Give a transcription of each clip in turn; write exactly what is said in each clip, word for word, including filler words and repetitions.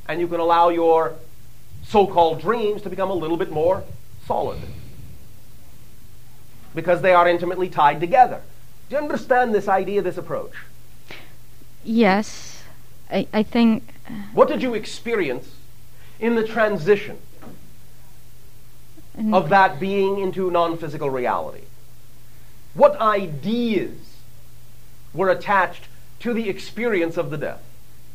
and you can allow your so-called dreams to become a little bit more solid. Because they are intimately tied together. Do you understand this idea, this approach? Yes. I, I think... Uh, what did you experience in the transition of that being into non-physical reality? What ideas were attached to the experience of the death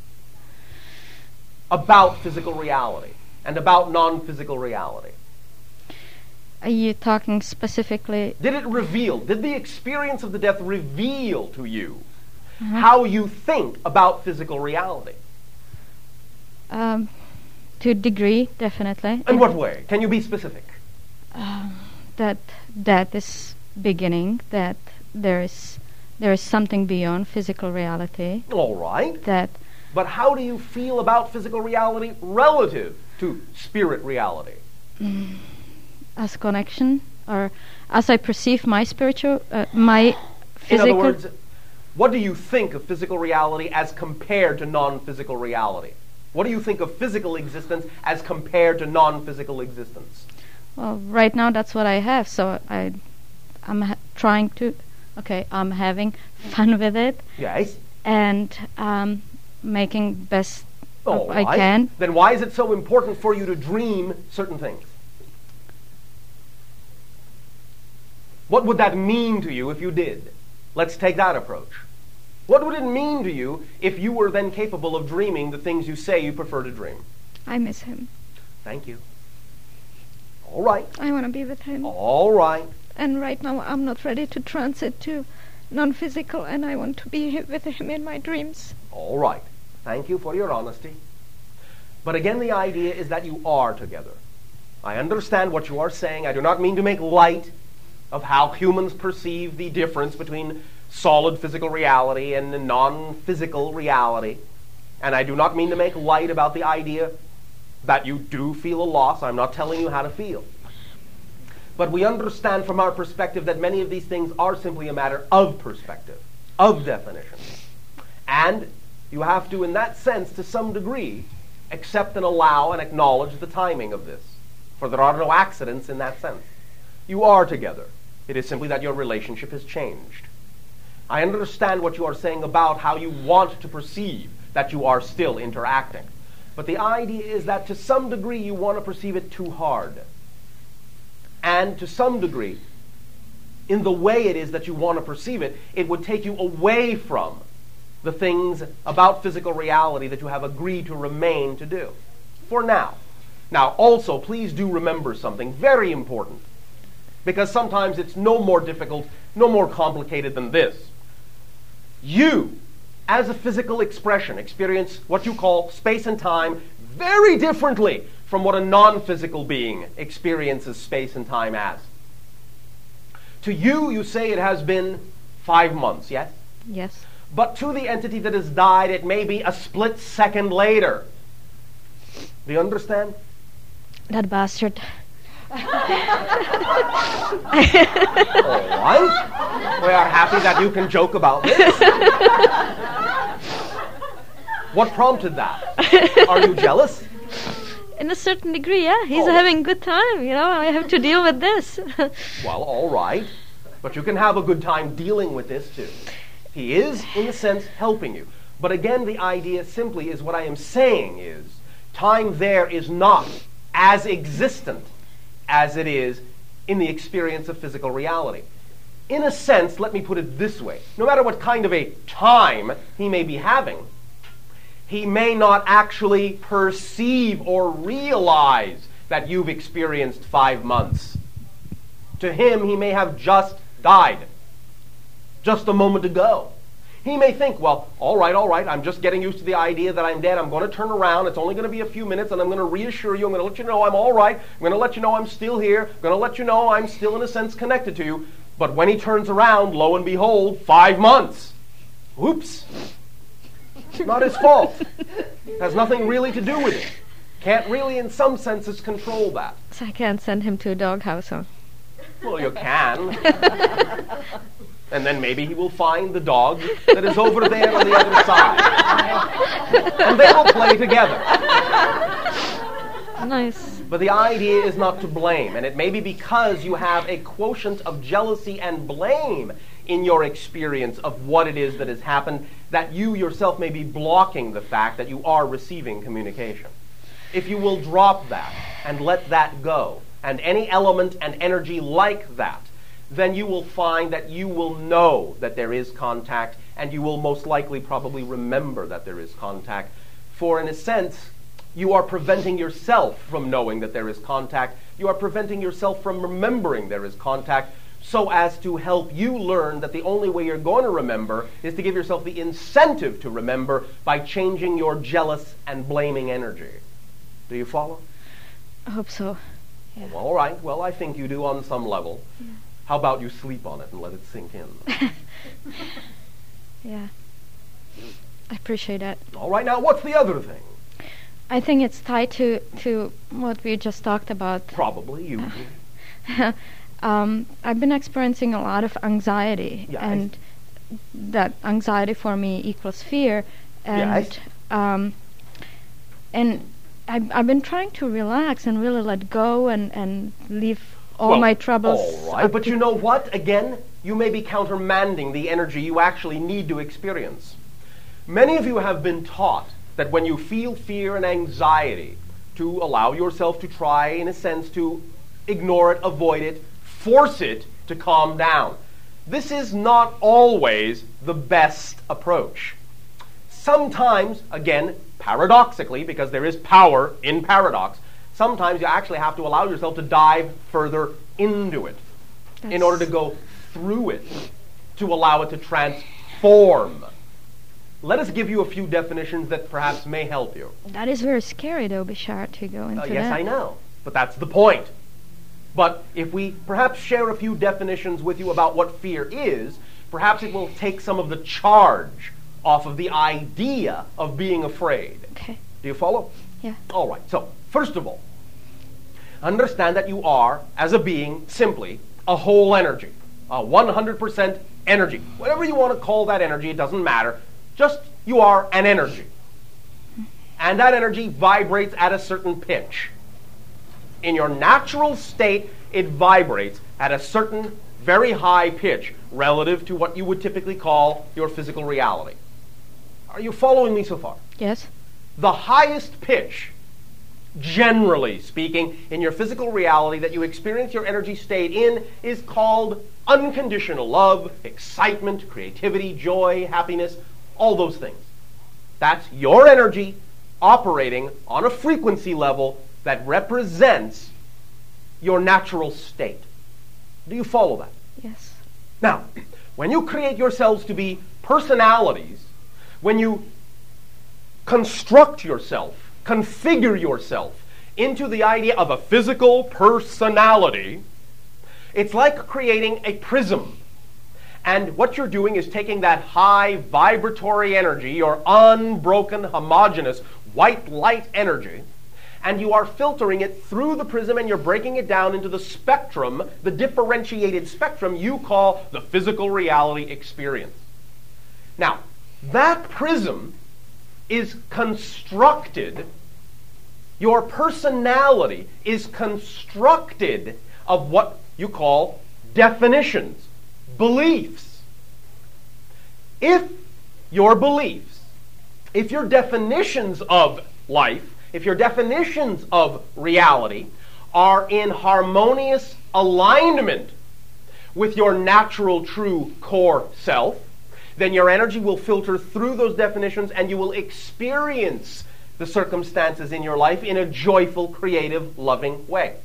about physical reality and about non-physical reality? Are you talking specifically? Did it reveal, did the experience of the death reveal to you uh-huh. how you think about physical reality? Um, to a degree, definitely. In what way? Can you be specific? Uh, that death is beginning, that there is there is something beyond physical reality. All right. That. But how do you feel about physical reality relative to spirit reality? Mm. As connection, or as I perceive my spiritual, uh, my physical... In other words, what do you think of physical reality as compared to non-physical reality? What do you think of physical existence as compared to non-physical existence? Well, right now that's what I have, so I, I'm ha- trying to... Okay, I'm having fun with it. Yes. And um, making best All I right. can. Then why is it so important for you to dream certain things? What would that mean to you if you did? Let's take that approach. What would it mean to you if you were then capable of dreaming the things you say you prefer to dream? I miss him. Thank you. All right. I want to be with him. All right. And right now I'm not ready to transit to non-physical, and I want to be with him in my dreams. All right. Thank you for your honesty. But again, the idea is that you are together. I understand what you are saying. I do not mean to make light of how humans perceive the difference between solid physical reality and the non-physical reality. And I do not mean to make light about the idea that you do feel a loss. I'm not telling you how to feel. But we understand from our perspective that many of these things are simply a matter of perspective, of definition. And you have to, in that sense, to some degree, accept and allow and acknowledge the timing of this. For there are no accidents in that sense. You are together. It is simply that your relationship has changed. I understand what you are saying about how you want to perceive that you are still interacting. But the idea is that to some degree you want to perceive it too hard. And to some degree, in the way it is that you want to perceive it, it would take you away from the things about physical reality that you have agreed to remain to do. For now. Now, also, please do remember something very important. Because sometimes it's no more difficult, no more complicated than this. You, as a physical expression, experience what you call space and time very differently from what a non-physical being experiences space and time as. To you, you say it has been five months, yes? Yes. But to the entity that has died, it may be a split second later. Do you understand? That bastard. All right. We are happy that you can joke about this. What prompted that? Are you jealous? In a certain degree, yeah. He's Oh. having a good time, you know. I have to deal with this. Well, all right. But you can have a good time dealing with this too. He is, in a sense, helping you. But again, the idea simply is what I am saying is time there is not as existent as it is in the experience of physical reality. In a sense, let me put it this way. No matter what kind of a time he may be having, he may not actually perceive or realize that you've experienced five months. To him, he may have just died, just a moment ago. He may think, well, all right, all right, I'm just getting used to the idea that I'm dead. I'm going to turn around. It's only going to be a few minutes, and I'm going to reassure you. I'm going to let you know I'm all right. I'm going to let you know I'm still here. I'm going to let you know I'm still, in a sense, connected to you. But when he turns around, lo and behold, five months. Oops. Not his fault. Has nothing really to do with it. Can't really, in some senses, control that. So I can't send him to a doghouse, huh? Well, you can. And then maybe he will find the dog that is over there on the other side. And they will play together. Nice. But the idea is not to blame. And it may be because you have a quotient of jealousy and blame in your experience of what it is that has happened, that you yourself may be blocking the fact that you are receiving communication. If you will drop that and let that go, and any element and energy like that, then you will find that you will know that there is contact, and you will most likely probably remember that there is contact. For in a sense, you are preventing yourself from knowing that there is contact. You are preventing yourself from remembering there is contact, so as to help you learn that the only way you're going to remember is to give yourself the incentive to remember by changing your jealous and blaming energy. Do you follow? I hope so. Yeah. Well, all right. Well, I think you do on some level. Yeah. How about you sleep on it and let it sink in? Yeah. I appreciate that. All right. Now, what's the other thing? I think it's tied to, to what we just talked about. Probably you. um, I've been experiencing a lot of anxiety, Yes. and that anxiety for me equals fear. And Yes. um, and I've, I've been trying to relax and really let go and, and leave all Well, my troubles. All right. up But to- you know what? Again, you may be countermanding the energy you actually need to experience. Many of you have been taught that when you feel fear and anxiety, to allow yourself to try, in a sense, to ignore it, avoid it, force it to calm down. This is not always the best approach. Sometimes, again, paradoxically, because there is power in paradox, sometimes you actually have to allow yourself to dive further into it in order to go through it, to allow it to transform. Let us give you a few definitions that perhaps may help you. That is very scary, though, Bishar, to go into Uh, yes, that. I know, but that's the point. But if we perhaps share a few definitions with you about what fear is, perhaps it will take some of the charge off of the idea of being afraid. Okay. Do you follow? Yeah. All right. So, first of all, understand that you are, as a being, simply a whole energy, a one hundred percent energy. Whatever you want to call that energy, it doesn't matter. Just you are an energy. And that energy vibrates at a certain pitch. In your natural state, it vibrates at a certain very high pitch relative to what you would typically call your physical reality. Are you following me so far? Yes. The highest pitch, generally speaking, in your physical reality that you experience your energy state in is called unconditional love, excitement, creativity, joy, happiness, all those things. That's your energy operating on a frequency level that represents your natural state. Do you follow that? Yes. Now, when you create yourselves to be personalities, when you construct yourself, configure yourself into the idea of a physical personality, it's like creating a prism. And what you're doing is taking that high vibratory energy, your unbroken, homogeneous, white light energy, and you are filtering it through the prism, and you're breaking it down into the spectrum, the differentiated spectrum you call the physical reality experience. Now, that prism is constructed, your personality is constructed of what you call definitions, beliefs. If your beliefs, if your definitions of life, if your definitions of reality are in harmonious alignment with your natural, true core self, then your energy will filter through those definitions and you will experience the circumstances in your life in a joyful, creative, loving way.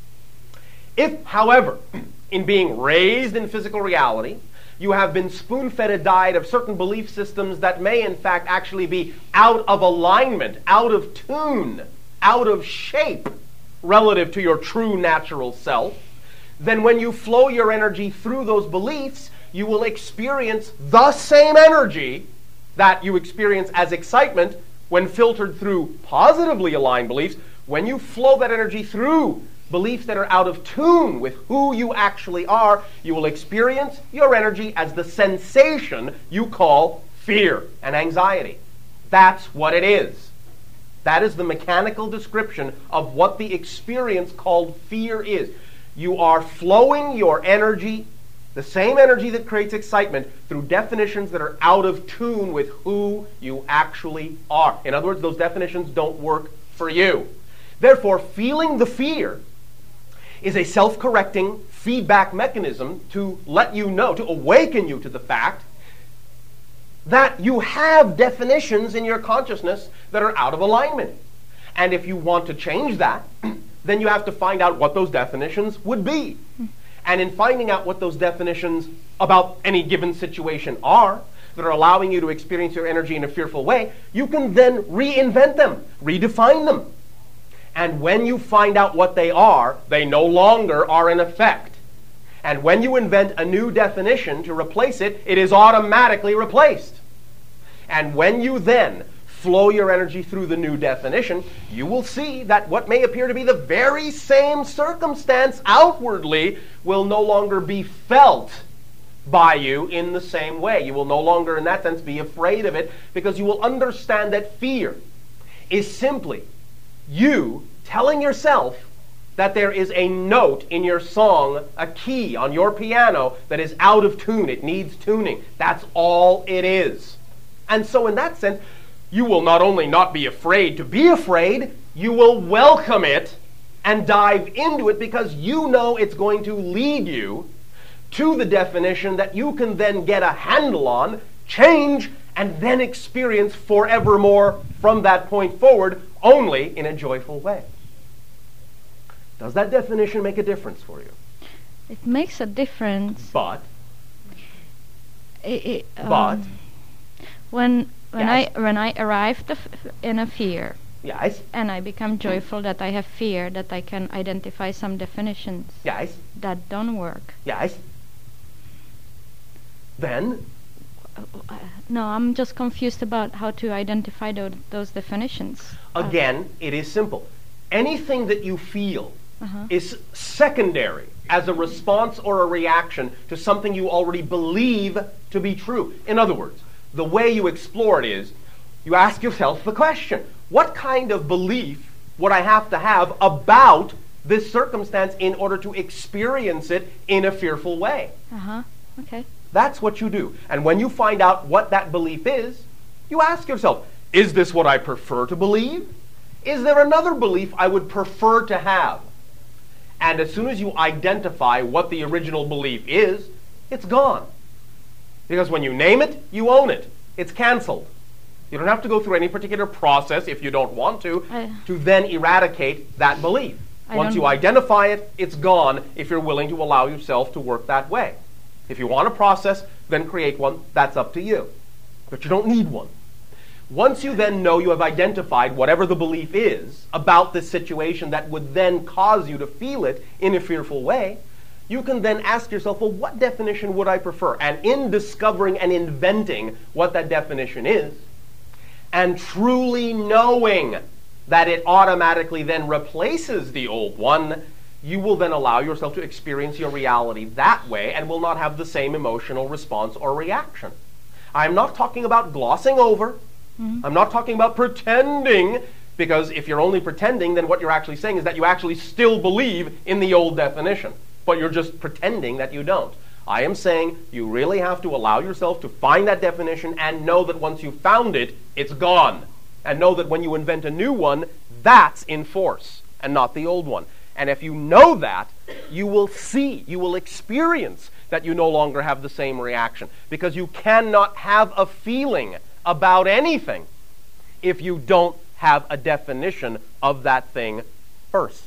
If, however, in being raised in physical reality, you have been spoon-fed a diet of certain belief systems that may in fact actually be out of alignment, out of tune, out of shape relative to your true natural self, then when you flow your energy through those beliefs, you will experience the same energy that you experience as excitement when filtered through positively aligned beliefs. When you flow that energy through beliefs that are out of tune with who you actually are, you will experience your energy as the sensation you call fear and anxiety. That's what it is. That is the mechanical description of what the experience called fear is. You are flowing your energy, the same energy that creates excitement, through definitions that are out of tune with who you actually are. In other words, those definitions don't work for you. Therefore, feeling the fear is a self-correcting feedback mechanism to let you know, to awaken you to the fact that you have definitions in your consciousness that are out of alignment. And if you want to change that, then you have to find out what those definitions would be. And in finding out what those definitions about any given situation are, that are allowing you to experience your energy in a fearful way, you can then reinvent them, redefine them. And when you find out what they are, they no longer are in effect. And when you invent a new definition to replace it, it is automatically replaced. And when you then flow your energy through the new definition, you will see that what may appear to be the very same circumstance outwardly will no longer be felt by you in the same way. You will no longer, in that sense, be afraid of it, because you will understand that fear is simply you telling yourself that there is a note in your song, a key on your piano that is out of tune. It needs tuning. That's all it is. And so in that sense, you will not only not be afraid to be afraid, you will welcome it and dive into it, because you know it's going to lead you to the definition that you can then get a handle on, change, and then experience forevermore from that point forward, only in a joyful way. Does that definition make a difference for you? It makes a difference. But? It, it, um, but? When when Yes. I when I arrive the f- in a fear, Yes. and I become joyful that I have fear, that I can identify some definitions Yes. that don't work. Yes. Then? Uh, no, I'm just confused about how to identify those, those definitions. Again, it is simple. Anything that you feel Uh-huh. is secondary as a response or a reaction to something you already believe to be true. In other words, the way you explore it is, you ask yourself the question, what kind of belief would I have to have about this circumstance in order to experience it in a fearful way? Uh-huh. Okay. That's what you do. And when you find out what that belief is, you ask yourself, is this what I prefer to believe? Is there another belief I would prefer to have? And as soon as you identify what the original belief is, it's gone. Because when you name it, you own it. It's canceled. You don't have to go through any particular process, if you don't want to, I, to then eradicate that belief. I Once don't- you identify it, it's gone if you're willing to allow yourself to work that way. If you want a process, then create one. That's up to you. But you don't need one. Once you then know you have identified whatever the belief is about this situation that would then cause you to feel it in a fearful way, you can then ask yourself, well, what definition would I prefer? And in discovering and inventing what that definition is, and truly knowing that it automatically then replaces the old one, you will then allow yourself to experience your reality that way and will not have the same emotional response or reaction. I'm not talking about glossing over. Mm-hmm. I'm not talking about pretending, because if you're only pretending, then what you're actually saying is that you actually still believe in the old definition, but you're just pretending that you don't. I am saying you really have to allow yourself to find that definition and know that once you've found it, it's gone. And know that when you invent a new one, that's in force and not the old one. And if you know that, you will see, you will experience that you no longer have the same reaction. Because you cannot have a feeling about anything if you don't have a definition of that thing first.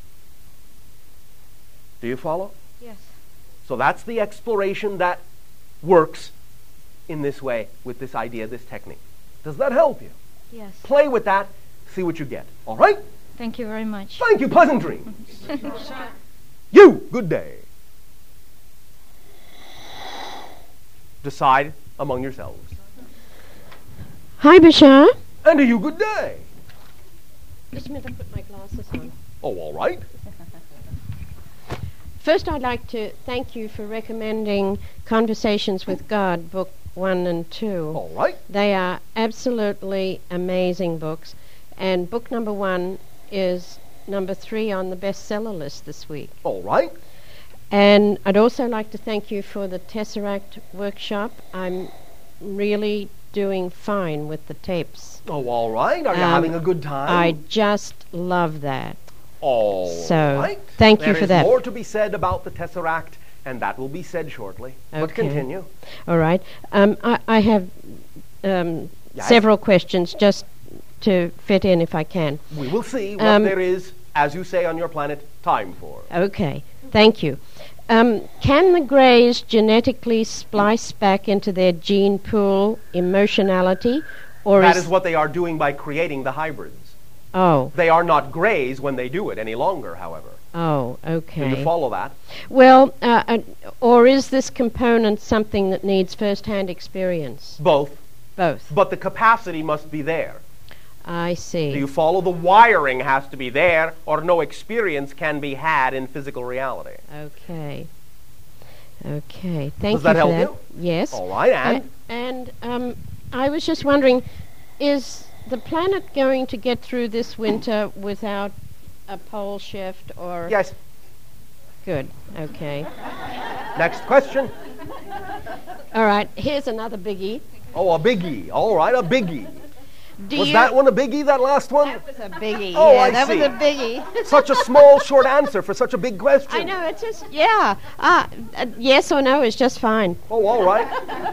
Do you follow? yes. So that's the exploration that works in this way with this idea, this technique. Does that help you? Yes. Play with that, see what you get. All right? Thank you very much. Thank you. Pleasant dreams. You, good day. Decide among yourselves. Hi, Bashar. And to you, good day. Just a minute, I put my glasses on. Oh, all right. first I'd like to thank you for recommending Conversations with God, book one and two. All right. They are absolutely amazing books. And book number one is number three on the bestseller list this week. All right. And I'd also like to thank you for the Tesseract workshop. I'm really doing fine with the tapes. Oh, all right. Are you Um, having a good time? I just love that. All So, right. thank you There for is that. more to be said about the Tesseract, and that will be said shortly. But Okay. continue. All right. Um, I, I have um, Yes. several questions just to fit in if I can. We will see what Um, there is, as you say on your planet, time for. Okay. Thank you. Um, can the Greys genetically splice back into their gene pool emotionality, or That is is what they are doing by creating the hybrids. oh They are not Greys when they do it any longer, however. oh Do okay? you follow that? Well, uh, uh, or is this component something that needs first-hand experience? Both. Both. But the capacity must be there. I see. Do you follow? The wiring has to be there, or no experience can be had in physical reality. Okay. Okay. Thank Does that you help for that. you? Yes. All right, and? A- and um, I was just wondering, is the planet going to get through this winter without a pole shift or? Yes. Good. Okay. Next question. All right. Here's another biggie. Oh, a biggie. All right, a biggie. Do Was you? that one a biggie, that last one? That was a biggie. Oh, yeah, I that see. was a biggie. Such a small, short answer for such a big question. I know. It's just yeah. Uh, uh, yes or no is just fine. Oh, all right.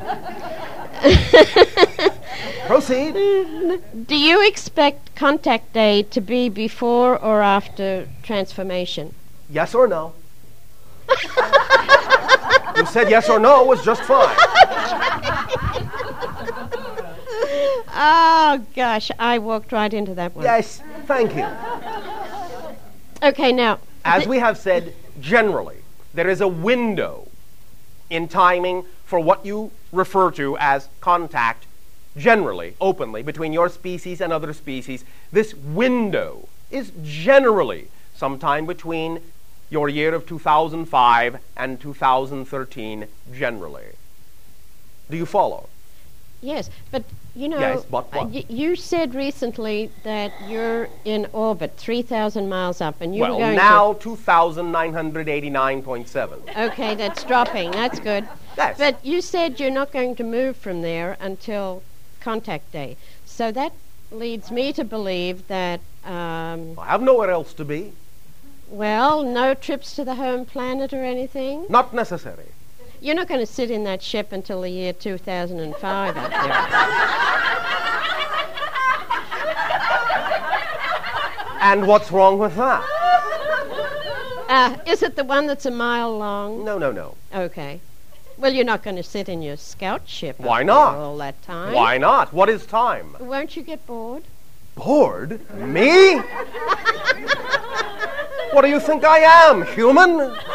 Proceed. Do you expect contact day to be before or after transformation? Yes or no? You said yes or no was just fine. Oh gosh, I walked right into that one. Yes, thank you. Okay, now As we have said, generally, there is a window in timing for what you refer to as contact, generally, openly, between your species and other species. This window is generally sometime between your year of two thousand five and two thousand thirteen, generally. Do you follow? yes, but you know, Yes, but what? uh, y- you said recently that you're in orbit, three thousand miles up, and you Well, were going now two thousand nine hundred eighty-nine point seven. to. Okay, that's dropping. That's good. Yes. But you said you're not going to move from there until contact day, so that leads me to believe that. Um, I have nowhere else to be. well, no trips to the home planet or anything. Not necessary. You're not going to sit in that ship until the year two thousand five up there. And what's wrong with that? Uh, is it the one that's a mile long? No, no, no. Okay. Well, you're not going to sit in your scout ship up Why there not? all that time. Why not? What is time? Won't you get bored? Bored? Me? What do you think I am, human?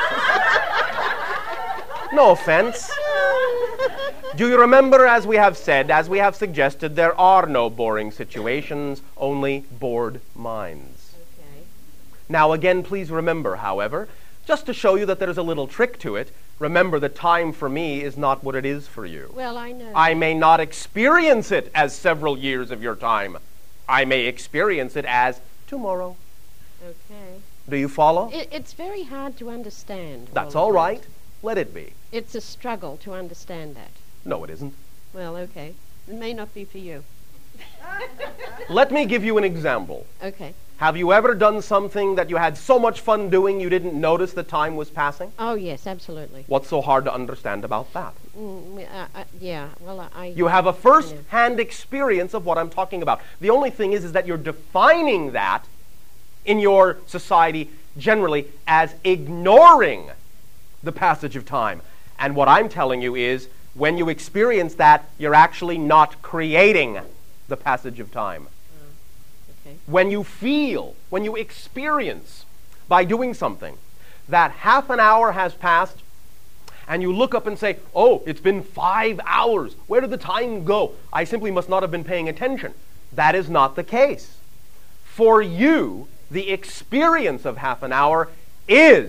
No offense. Do you remember, as we have said, as we have suggested, there are no boring situations, only bored minds. Okay. Now again, please remember, however, just to show you that there's a little trick to it, remember that time for me is not what it is for you. Well, I know. I may not experience it as several years of your time. I may experience it as tomorrow. Okay. Do you follow? It, it's very hard to understand. That's all all of right. that. Let it be. It's a struggle to understand that. No, it isn't. Well, okay. It may not be for you. Let me give you an example. Okay. Have you ever done something that you had so much fun doing you didn't notice the time was passing? Oh, yes, absolutely. What's so hard to understand about that? Mm, uh, uh, yeah, well, I... I You have a first-hand experience of what I'm talking about. The only thing is, is that you're defining that in your society generally as ignoring the passage of time. And what I'm telling you is, when you experience that, you're actually not creating the passage of time. Okay. When you feel, when you experience by doing something that half an hour has passed, and you look up and say, oh, it's been five hours. Where did the time go? I simply must not have been paying attention. That is not the case. For you, the experience of half an hour is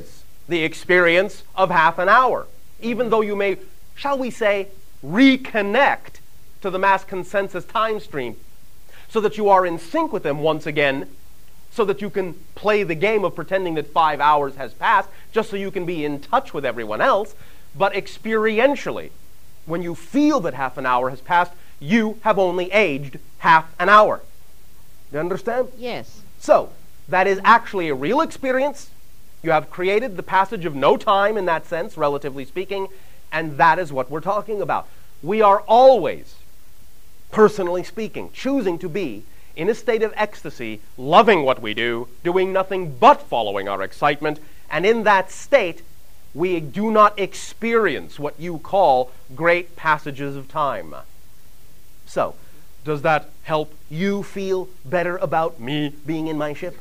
the experience of half an hour, even though you may, shall we say, reconnect to the mass consensus time stream so that you are in sync with them once again, so that you can play the game of pretending that five hours has passed, just so you can be in touch with everyone else. But experientially, when you feel that half an hour has passed, you have only aged half an hour. You understand? Yes. So, that is actually a real experience. You have created the passage of no time in that sense, relatively speaking, and that is what we're talking about. We are always, personally speaking, choosing to be in a state of ecstasy, loving what we do, doing nothing but following our excitement, and in that state, we do not experience what you call great passages of time. So, does that help you feel better about me being in my ship?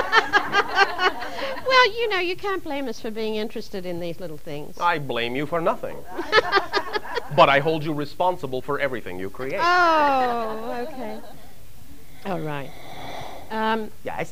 Well, you know, you can't blame us for being interested in these little things. I blame you for nothing. But I hold you responsible for everything you create. Oh, okay. All right. Um, Yes?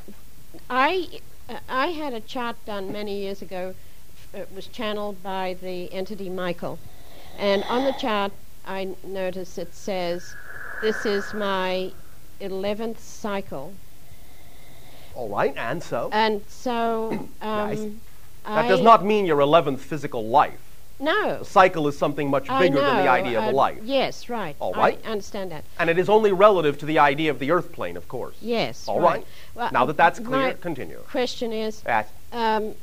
I uh, I had a chart done many years ago. It was channeled by the entity Michael. And on the chart, I notice it says, this is my eleventh cycle. All right, and so? And so... Um, Yes. I That does not mean your eleventh physical life. No. A cycle is something much I bigger than the know, idea of a uh, life. Yes, right. All right. I understand that. And it is only relative to the idea of the earth plane, of course. Yes, All right. right. Well, Now that that's my clear, continue. question is, Yes. um,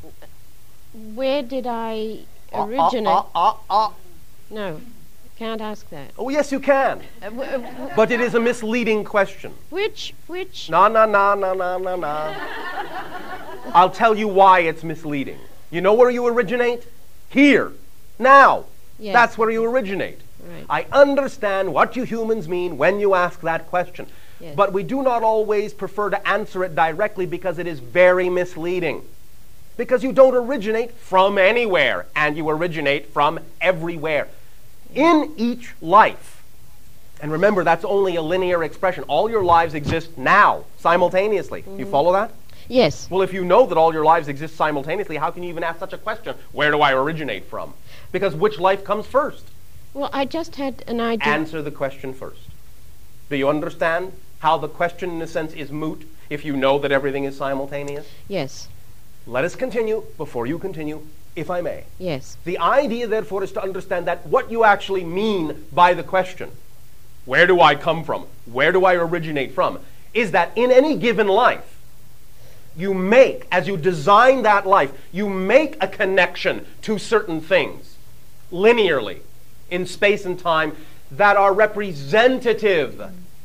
where did I Uh, uh, originate? uh, uh, uh. No, can't ask that. Oh, yes, you can. Uh, w- uh, w- But it is a misleading question. which, which? No, no, no, no, no, no, no. I'll tell you why it's misleading. You know where you originate? Here. Now. Yes. That's where you originate. Right. I understand what you humans mean when you ask that question. Yes. But we do not always prefer to answer it directly because it is very misleading. Because you don't originate from anywhere, and you originate from everywhere. In each life, and remember, that's only a linear expression. All your lives exist now, simultaneously. You follow that? Yes. Well, if you know that all your lives exist simultaneously, how can you even ask such a question? Where do I originate from? Because which life comes first? Well, I just had an idea. Answer the question first. Do you understand how the question, in a sense, is moot if you know that everything is simultaneous? Yes. Let us continue, before you continue, if I may. Yes. The idea, therefore, is to understand that what you actually mean by the question, where do I come from, where do I originate from, is that in any given life, you make, as you design that life, you make a connection to certain things, linearly, in space and time, that are representative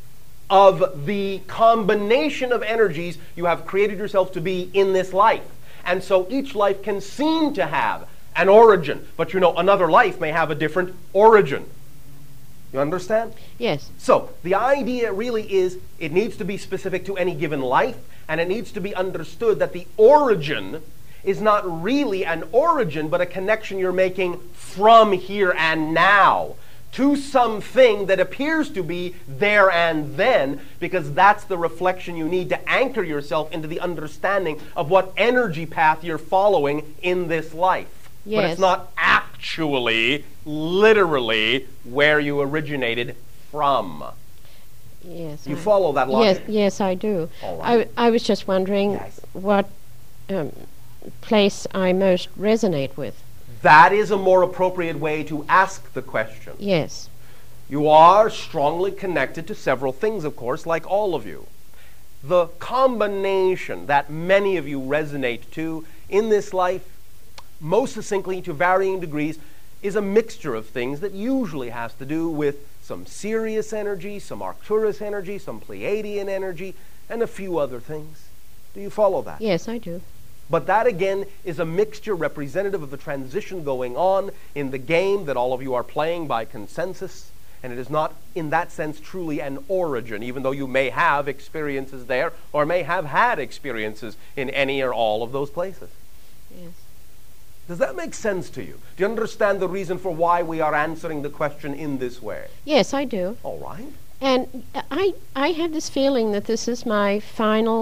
of the combination of energies you have created yourself to be in this life. And so each life can seem to have an origin, but you know, another life may have a different origin. You understand? Yes. So, the idea really is it needs to be specific to any given life, and it needs to be understood that the origin is not really an origin, but a connection you're making from here and now to something that appears to be there and then, because that's the reflection you need to anchor yourself into the understanding of what energy path you're following in this life. Yes. But it's not actually, literally, where you originated from. Yes. You I- follow that logic? Yes, yes, I do. All I, right. I was just wondering Yes. what um, place I most resonate with. That is a more appropriate way to ask the question. Yes. You are strongly connected to several things, of course, like all of you. The combination that many of you resonate to in this life, most succinctly to varying degrees, is a mixture of things that usually has to do with some Sirius energy, some Arcturus energy, some Pleiadian energy, and a few other things. Do you follow that? Yes, I do. But that, again, is a mixture representative of the transition going on in the game that all of you are playing by consensus, and it is not, in that sense, truly an origin, even though you may have experiences there or may have had experiences in any or all of those places. Yes. Does that make sense to you? Do you understand the reason for why we are answering the question in this way? Yes, I do. All right. And I, I have this feeling that this is my final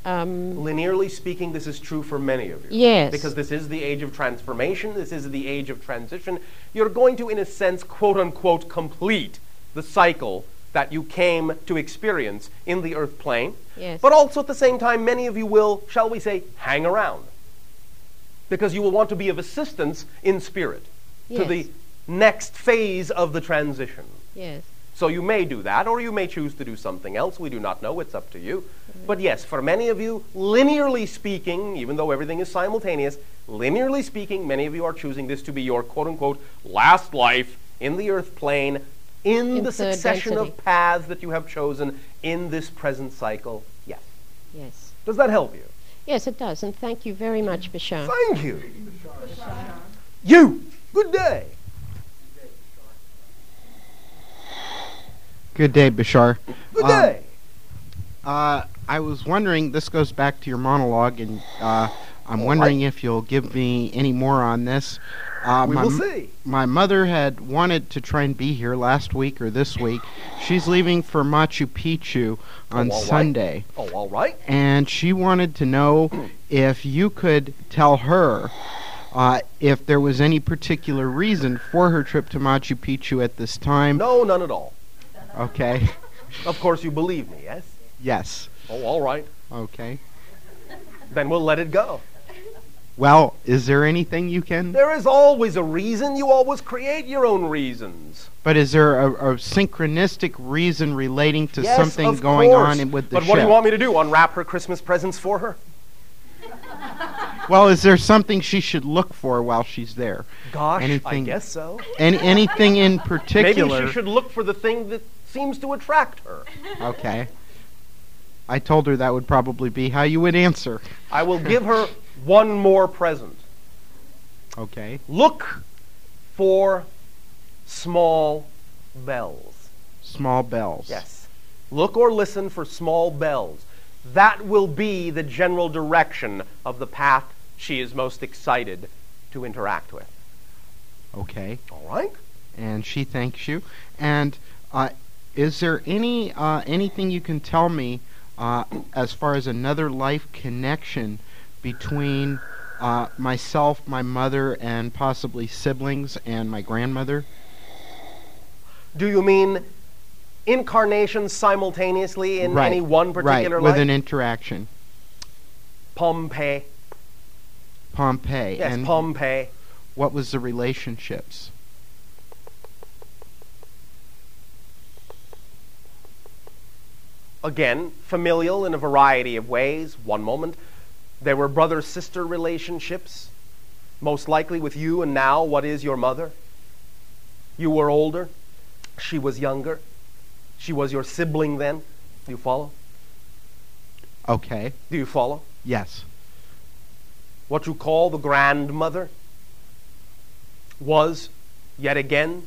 Um, Linearly speaking, this is true for many of you. Yes. Because this is the age of transformation. This is the age of transition. You're going to, in a sense, quote unquote, complete the cycle that you came to experience in the earth plane. Yes. But also at the same time, many of you will, shall we say, hang around. Because you will want to be of assistance in spirit to Yes. the next phase of the transition. yes. So you may do that, or you may choose to do something else. We do not know. It's up to you. Mm-hmm. But yes, for many of you, linearly speaking, even though everything is simultaneous, linearly speaking, many of you are choosing this to be your quote-unquote last life in the earth plane, in, In the third succession density. of paths that you have chosen in this present cycle. Yes. Yes. Does that help you? Yes, it does. And thank you very much, Bashar. Thank you. You. Good day. Good day, Bashar. Good Um, day. Uh, I was wondering, this goes back to your monologue, and uh, I'm All wondering right. if you'll give me any more on this. Uh, We my, will m- see. My mother had wanted to try and be here last week or this week. She's leaving for Machu Picchu on Oh, all right. Sunday, Oh, all right. and she wanted to know if you could tell her uh, if there was any particular reason for her trip to Machu Picchu at this time. No, none at all. Okay. Of course you believe me, yes? Yes. Oh, all right. Okay. Then we'll let it go. Well, is there anything you can... There is always a reason. You always create your own reasons. But is there a, a synchronistic reason relating to Yes, something of going course. on in, with the But ship? what do you want me to do? Unwrap her Christmas presents for her? Well, is there something she should look for while she's there? Gosh, Anything- I guess so. Any, anything in particular? Maybe she should look for the thing that seems to attract her. Okay. I told her that would probably be how you would answer. I will give her one more present. Okay. Look for small bells. Small bells. Yes. Look or listen for small bells. That will be the general direction of the path she is most excited to interact with. Okay. All right? And she thanks you. And uh, is there any uh, anything you can tell me uh, as far as another life connection between uh, myself, my mother, and possibly siblings and my grandmother? Do you mean incarnations simultaneously in right. any one particular right. life? With an interaction. Pompeii. Pompeii. Yes, and Pompeii. what was the relationships? Again, familial in a variety of ways. One moment, there were brother-sister relationships, most likely with you and now what is your mother. You were older. She was younger. She was your sibling then. Do you follow? Okay. Do you follow? Yes. What you call the grandmother was, yet again,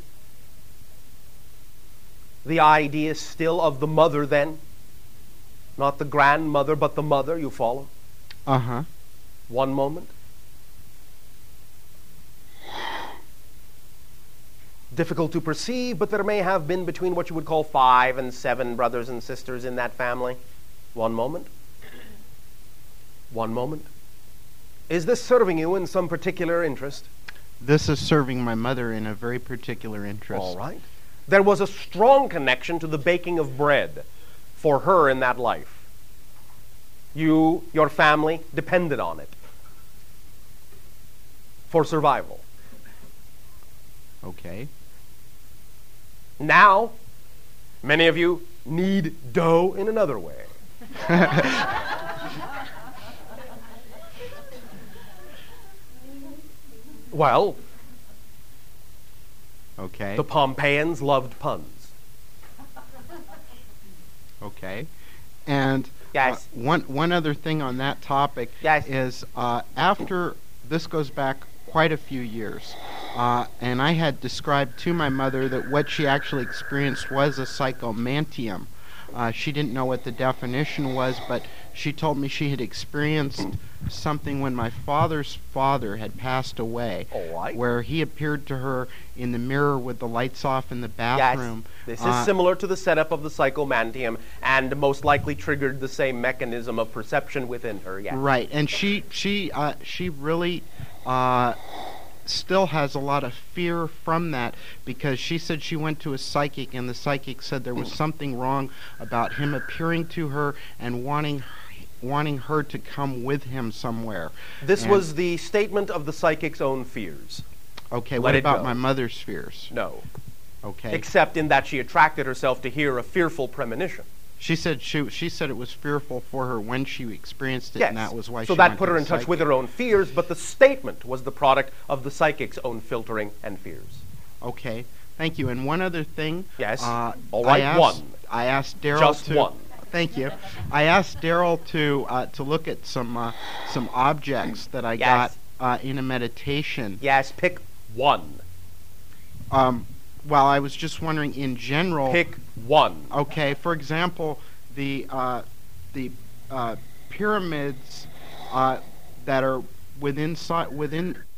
the idea still of the mother then. Not the grandmother, but the mother. You follow? Uh-huh. One moment. Difficult to perceive, but there may have been between what you would call five and seven brothers and sisters in that family. One moment. One moment. Is this serving you in some particular interest? This is serving my mother in a very particular interest. All right. There was a strong connection to the baking of bread for her in that life. You, your family, depended on it for survival. Okay. Now, many of you need dough in another way. Well, Okay. the Pompeians loved puns. Okay. And Yes. uh, one one other thing on that topic Yes. is uh, after this goes back quite a few years, uh, and I had described to my mother that what she actually experienced was a psychomantium. Uh, she didn't know what the definition was, but she told me she had experienced something when my father's father had passed away, All right. where he appeared to her in the mirror with the lights off in the bathroom. Yes, this Uh, is similar to the setup of the psychomantium and most likely triggered the same mechanism of perception within her, yes. Right, and she she uh, she really uh, still has a lot of fear from that, because she said she went to a psychic and the psychic said there was something wrong about him appearing to her and wanting wanting her to come with him somewhere. This And- was the statement of the psychic's own fears. okay. Let What it about go. my mother's fears? No. Okay. Except in that she attracted herself to hear a fearful premonition. She said she she said it was fearful for her when she experienced it, Yes. and that was why so she that went put to her the in touch with psychic. her own fears, but the statement was the product of the psychic's own filtering and fears. Okay, thank you. And one other thing. Yes. Uh, All right, I asked, one. I asked Daryl Just to. one. Thank you. I asked Daryl to uh, to look at some uh, some objects that I Yes. got uh, in a meditation. Yes, pick one. Um, well, I was just wondering in general. Pick one. Okay, for example, the uh, the uh, pyramids uh, that are within si- within